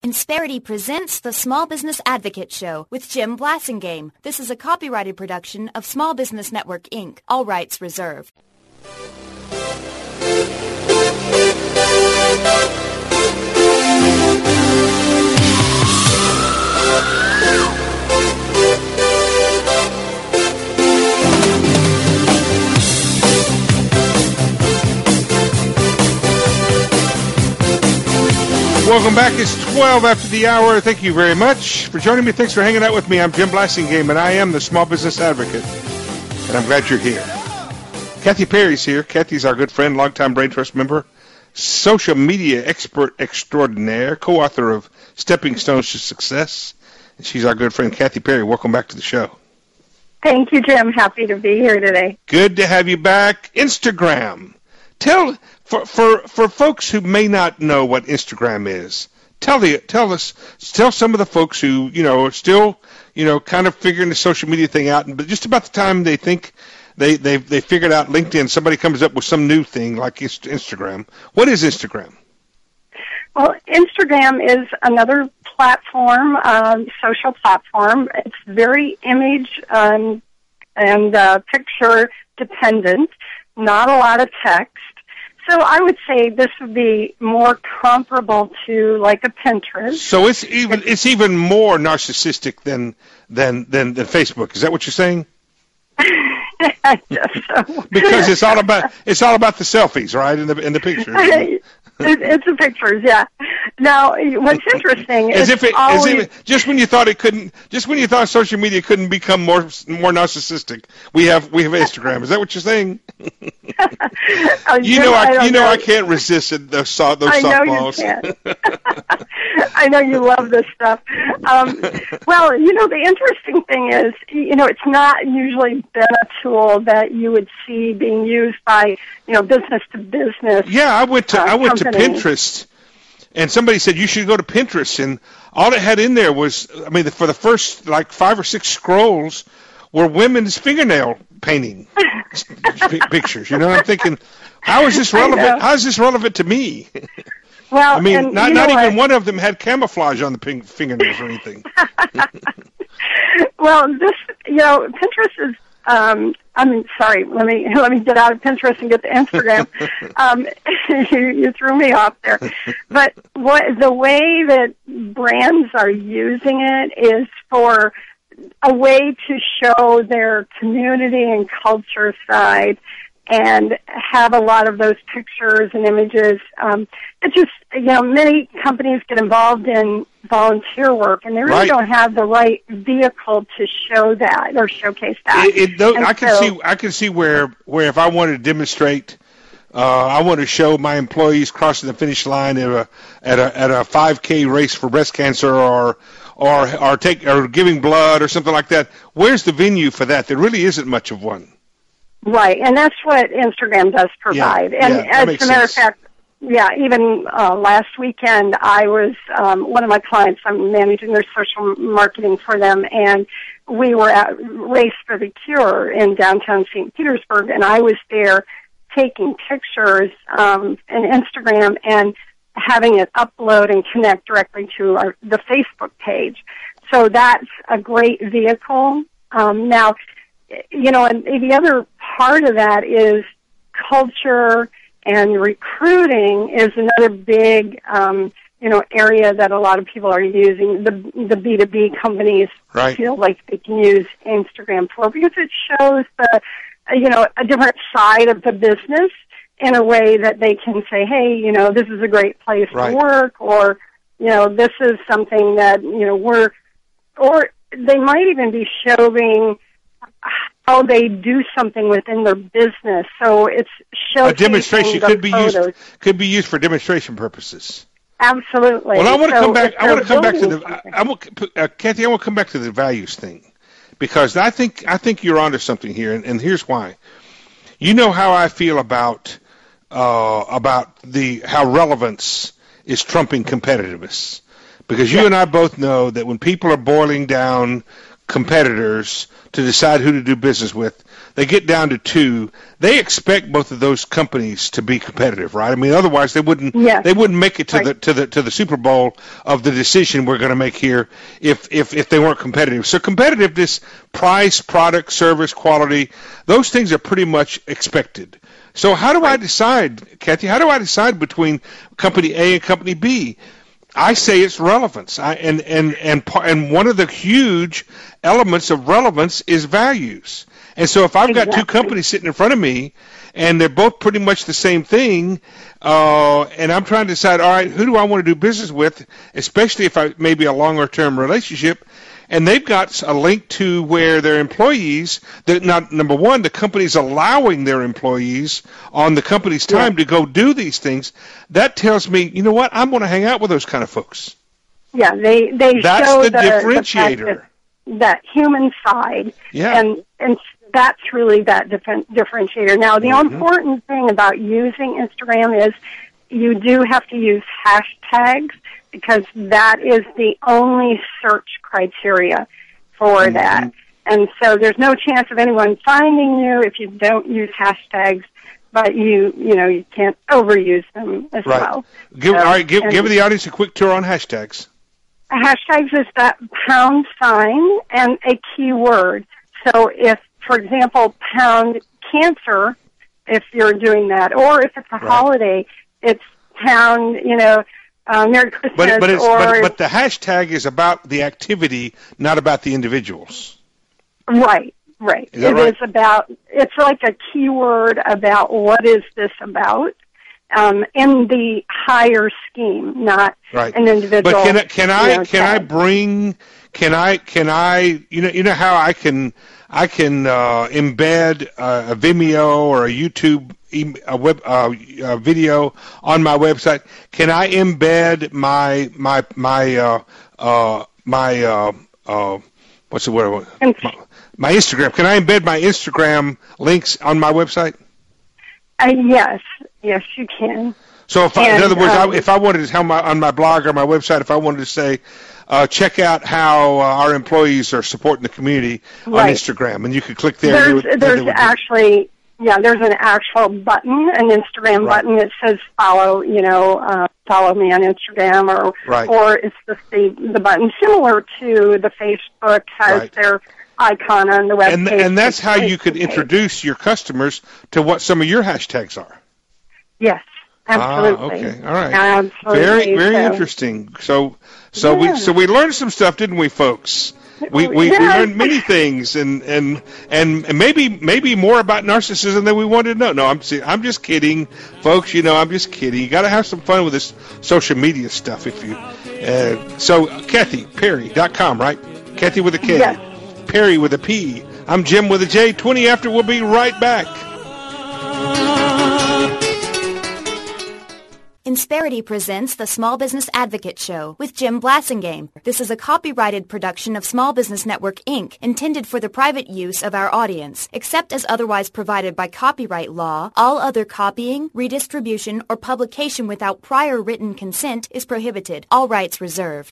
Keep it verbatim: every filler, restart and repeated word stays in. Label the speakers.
Speaker 1: Insperity presents the Small Business Advocate Show with Jim Blasingame. This is a copyrighted production of Small Business Network, Incorporated. All rights reserved.
Speaker 2: Welcome back. It's twelve after the hour. Thank you very much for joining me. Thanks for hanging out with me. I'm Jim Blasingame, and I am the Small Business Advocate, and I'm glad you're here. Kathy Perry's here. Kathy's our good friend, longtime Brain Trust member, social media expert extraordinaire, co-author of Stepping Stones to Success. And she's our good friend, Kathy Perry. Welcome back to the show.
Speaker 3: Thank you, Jim. Happy to be here today.
Speaker 2: Good to have you back. Instagram. Tell for for for folks who may not know what Instagram is. Tell the tell us tell some of the folks who you know are still you know kind of figuring the social media thing out, but just about the time they think they they they figured out LinkedIn, somebody comes up with some new thing like Instagram. What is Instagram?
Speaker 3: Well, Instagram is another platform, um, social platform. It's very image um, and uh, picture dependent. Not a lot of text. So I would say this would be more comparable to like a Pinterest.
Speaker 2: So it's even it's even more narcissistic than than than, than Facebook. Is that what you're saying?
Speaker 3: I guess so.
Speaker 2: Because it's all about it's all about the selfies, right? In the in the pictures.
Speaker 3: it, it's the pictures, yeah. Now, what's interesting
Speaker 2: as
Speaker 3: is
Speaker 2: if it,
Speaker 3: always,
Speaker 2: as if it, just when you thought it couldn't, just when you thought social media couldn't become more more narcissistic, we have we have Instagram. Is that what you're saying?
Speaker 3: oh,
Speaker 2: you
Speaker 3: Jim,
Speaker 2: know, I,
Speaker 3: I
Speaker 2: you know,
Speaker 3: know,
Speaker 2: I can't resist it, those soft, those
Speaker 3: I know
Speaker 2: softballs.
Speaker 3: You can't. I know you love this stuff. Um, well, you know, the interesting thing is, you know, it's not usually been a tool that you would see being used by, you know, business to business.
Speaker 2: Yeah, I went to
Speaker 3: uh,
Speaker 2: I went
Speaker 3: companies.
Speaker 2: to Pinterest, and somebody said you should go to Pinterest, and all it had in there was, I mean, for the first like five or six scrolls were women's fingernail painting pictures. You know, I'm thinking, how is this relevant? How is this relevant to me?
Speaker 3: Well,
Speaker 2: I mean,
Speaker 3: and
Speaker 2: not
Speaker 3: you
Speaker 2: not
Speaker 3: know
Speaker 2: even
Speaker 3: what?
Speaker 2: one of them had camouflage on the pink fingernails or anything.
Speaker 3: Well, this, you know, Pinterest is. Um, I mean, sorry. Let me let me get out of Pinterest and get to Instagram. um, you, you threw me off there. But what the way that brands are using it is for a way to show their community and culture side, and have a lot of those pictures and images. Um, it's just, you know, many companies get involved in volunteer work, and they really
Speaker 2: Right.
Speaker 3: don't have the right vehicle to show that or showcase that.
Speaker 2: It, it, though,
Speaker 3: And
Speaker 2: I can
Speaker 3: so-
Speaker 2: see I can see where where if I wanted to demonstrate, uh, I want to show my employees crossing the finish line at a at a at a five K race for breast cancer, or or or take or giving blood or something like that. Where's the venue for that? There really isn't much of one.
Speaker 3: Right, and that's what Instagram does provide.
Speaker 2: Yeah,
Speaker 3: and
Speaker 2: yeah, that
Speaker 3: as
Speaker 2: makes
Speaker 3: a matter
Speaker 2: sense.
Speaker 3: of fact, yeah, even uh, last weekend, I was, um, one of my clients, I'm managing their social marketing for them, and we were at Race for the Cure in downtown Saint Petersburg, and I was there taking pictures um, in Instagram and having it upload and connect directly to our, the Facebook page. So that's a great vehicle. Um, now, you know, and the other part of that is culture and recruiting is another big, um, you know, area that a lot of people are using. The the B two B companies
Speaker 2: Right.
Speaker 3: feel like they can use Instagram for, because it shows the, you know, a different side of the business in a way that they can say, hey, you know, this is a great place
Speaker 2: Right.
Speaker 3: to work, or, you know, this is something that, you know, we're, or they might even be showing how they do something within their business. So it's showcasing
Speaker 2: A demonstration
Speaker 3: the
Speaker 2: could be
Speaker 3: photos.
Speaker 2: used could be used for demonstration purposes.
Speaker 3: Absolutely.
Speaker 2: Well, I want to
Speaker 3: So
Speaker 2: come back.
Speaker 3: if
Speaker 2: I want to
Speaker 3: they're
Speaker 2: come back to
Speaker 3: building
Speaker 2: the.
Speaker 3: something-
Speaker 2: I want uh, Kathy. I want to come back to the values thing, because I think I think you're onto something here, and, and here's why. You know how I feel about uh, about the how relevance is trumping competitiveness, because you
Speaker 3: Yeah.
Speaker 2: and I both know that when people are boiling down competitors to decide who to do business with, they get down to two. They expect both of those companies to be competitive, right? I mean, otherwise they wouldn't
Speaker 3: yes.
Speaker 2: they wouldn't make it to
Speaker 3: right.
Speaker 2: the to the to the Super Bowl of the decision we're going to make here if if if they weren't competitive. So competitiveness, price, product, service, quality, those things are pretty much expected. So how do right. I decide, Kathy? How do I decide between company A and company B? I say it's relevance, I, and and and and one of the huge elements of relevance is values. And so if I've
Speaker 3: exactly.
Speaker 2: got two companies sitting in front of me, and they're both pretty much the same thing, uh, and I'm trying to decide, all right, who do I want to do business with, especially if I maybe a longer-term relationship, and they've got a link to where their employees, that not number one, the company's allowing their employees on the company's time yeah. to go do these things. That tells me, you know what, I'm going to hang out with those kind of folks.
Speaker 3: Yeah, they they
Speaker 2: That's
Speaker 3: show
Speaker 2: the,
Speaker 3: the
Speaker 2: differentiator.
Speaker 3: The that, that human side,
Speaker 2: yeah.
Speaker 3: and and that's really that different differentiator. Now, the mm-hmm. important thing about using Instagram is you do have to use hashtags, because that is the only search criteria for mm-hmm. that. And so there's no chance of anyone finding you if you don't use hashtags, but you you know, you can't overuse them as
Speaker 2: right.
Speaker 3: well.
Speaker 2: Give,
Speaker 3: so,
Speaker 2: all right, give, give the audience a quick tour on hashtags.
Speaker 3: Hashtags is that pound sign and a keyword. So if, for example, pound cancer, if you're doing that, or if it's a right. holiday, it's pound, you know, Uh, Merry Christmas,
Speaker 2: but, but, it's,
Speaker 3: or
Speaker 2: but, but the hashtag is about the activity, not about the individuals.
Speaker 3: Right, right.
Speaker 2: Is that
Speaker 3: it
Speaker 2: right?
Speaker 3: is about, it's like a keyword about what is this about um, in the higher scheme, not
Speaker 2: right.
Speaker 3: an individual.
Speaker 2: But can I, can I,
Speaker 3: know,
Speaker 2: can I bring, can I, can I, you know, you know how I can, I can uh, embed uh, a Vimeo or a YouTube a web uh, a video on my website. Can I embed my my my uh, uh, my uh, uh, what's the word? My, my Instagram. Can I embed my Instagram links on my website?
Speaker 3: Uh, yes, yes, you can.
Speaker 2: So, if I,
Speaker 3: and,
Speaker 2: in other words,
Speaker 3: um,
Speaker 2: I, if I wanted to tell my on my blog or my website, if I wanted to say, uh, check out how uh, our employees are supporting the community
Speaker 3: right.
Speaker 2: on Instagram, and you could click there.
Speaker 3: There's,
Speaker 2: and would,
Speaker 3: there's actually. Yeah, there's an actual button, an Instagram
Speaker 2: right.
Speaker 3: button that says follow, you know, uh, follow me on Instagram, or
Speaker 2: right.
Speaker 3: or it's just the, the button similar to the Facebook has
Speaker 2: right.
Speaker 3: their icon on the web
Speaker 2: and,
Speaker 3: page.
Speaker 2: And that's how you could introduce your customers to what some of your hashtags are.
Speaker 3: Yes, absolutely.
Speaker 2: Ah, okay, all right.
Speaker 3: Absolutely.
Speaker 2: Very, very
Speaker 3: so.
Speaker 2: interesting. So, so
Speaker 3: yeah.
Speaker 2: we so we learned some stuff, didn't we, folks? We we,
Speaker 3: yeah.
Speaker 2: we learned many things, and, and and maybe maybe more about narcissism than we wanted to know. No, I'm I'm just kidding, folks. You know, I'm just kidding. You got to have some fun with this social media stuff. If you uh, so, Kathy Perry dot com, right? Kathy with a K,
Speaker 3: yes.
Speaker 2: Perry with a P. I'm Jim with a J. Twenty after. We'll be right back.
Speaker 1: Insperity presents the Small Business Advocate Show with Jim Blasingame. This is a copyrighted production of Small Business Network, Incorporated, intended for the private use of our audience. Except as otherwise provided by copyright law, all other copying, redistribution, or publication without prior written consent is prohibited. All rights reserved.